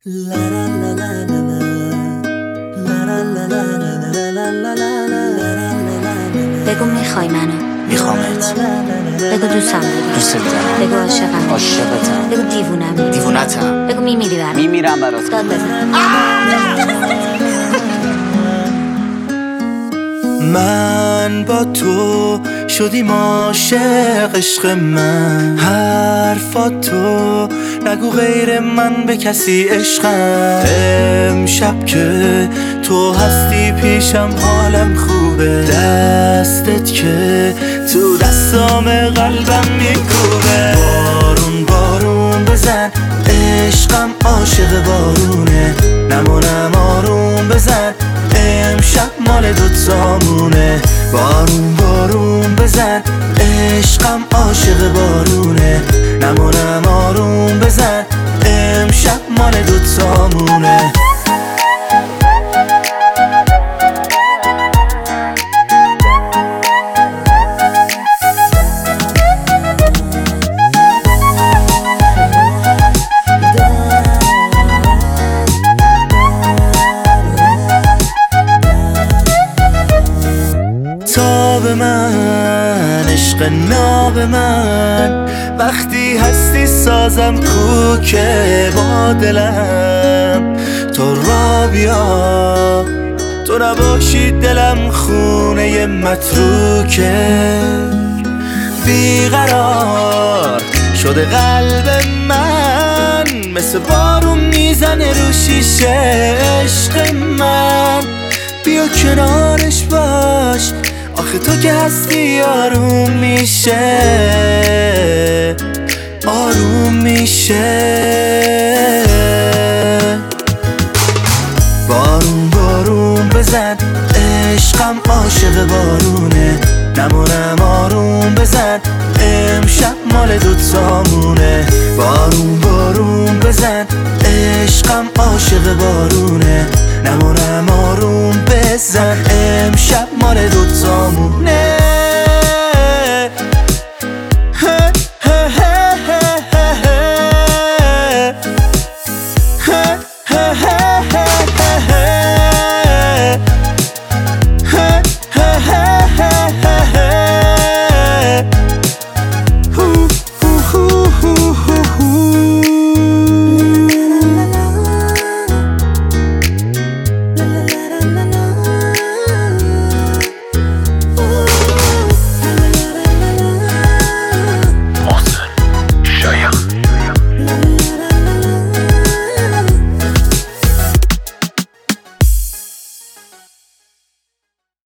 بگو میخوای منو، میخوامت. بگو دوستم داری، دوست دارم. بگو عاشقم، عاشقتم. بگو دیوونم، دیوونتم. بگو میمیری برام، میمیرم برات. داد بزن. من با تو شدیم عاشق، عشق من حرفاتو نگو غیر من به کسی، عشقم امشب که تو هستی پیشم حالم خوبه، دستت که تو دستام قلبم میکوبه. بارون بارون بزن عشقم، عاشق بارونه، نمونم آروم بزن امشب مال دوتامونه. بارون بارون بزن عشقم، عاشق بارونه، نمونم آروم بزن امشب مال دوتامونه. تاب من عشق ناب من، وقتی هستی سازم کوکه با دلم. تو را بیا، تو نباشی دلم خونه متروکه. بیقرار شده قلب من، مثل بارون میزنه رو شیشه عشق من. بیا کنارش باش، آخه تو که هستی آروم میشه، آروم میشه. بارون بارون بزن عشقم، عاشق بارونه، نمونم آروم بزن امشب مال دوتامونه. بارون بارون بزن عشقم، عاشق بارونه، نمونم آروم بزن امشب مال دوتامونه.